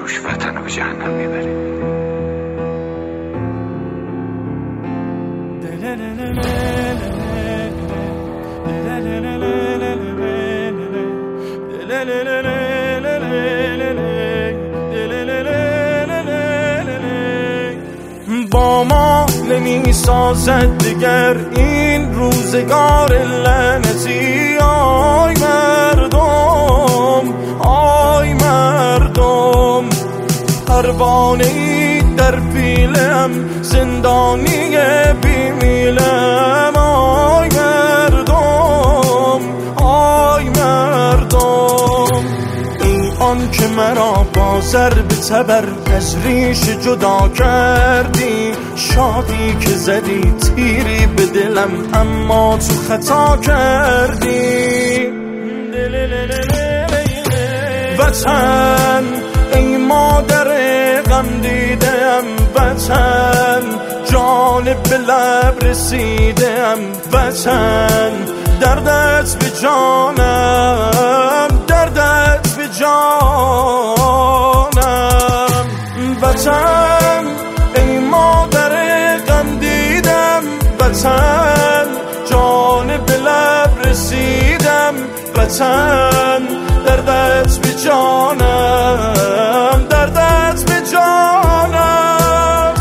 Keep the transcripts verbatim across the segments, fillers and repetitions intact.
توش وطن رو به جهنم میبره. با ما نمی سازد دیگر این روزگار لعنتی. آی مردم، آی مردم، پروانه‌ای در پیلم، زندانی بیمیلم. آی مردم، آی مردم، ای آن که مرا با ضرب تبر از ریش جدا کردی، شادی که زدی تیری به دلم اما تو خطا کردی. وطن ای مادر غم دیدم، وطن جان به لب رسیدم، وطن دردت به جانم، دردت به جانم. وطن ای مادر غم دیدم، وطن جان به لب رسیدم، وطن دردت به جانم، دردت به جانم.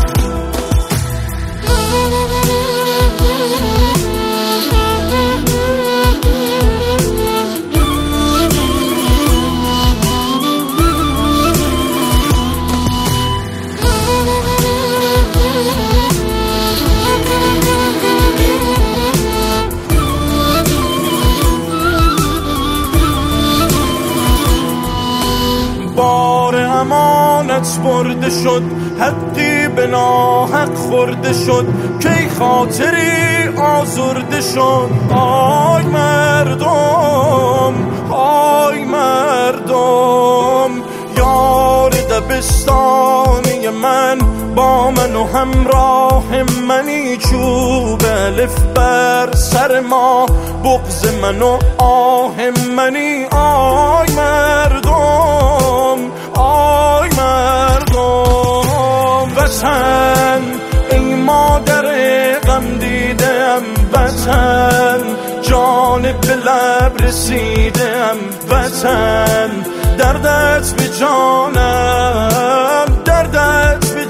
بار امانت برده شد، حقی به ناحق خورده شد، کی خاطری آزرده شد. آی مردم، آی مردم، یار دبستانی من با من و همراه منی، چوب الف بر سر ما، بغض من و آه منی. آی مردم، آی مردم، وطن ای مادر غم دیدم، وطن جان به لب رسیدم، وطن دردت به جانم، دردت به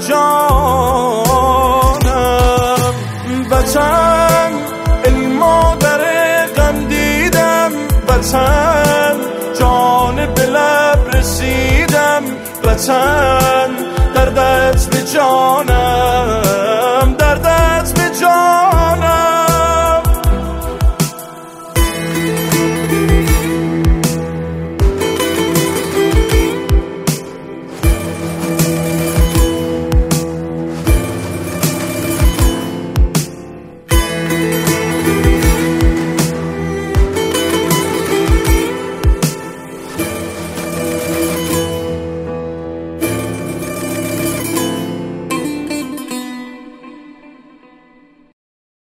جانم. وطن ای مادر غم دیدم، وطن جان به لب رسیدم، وطن دردت به جانم.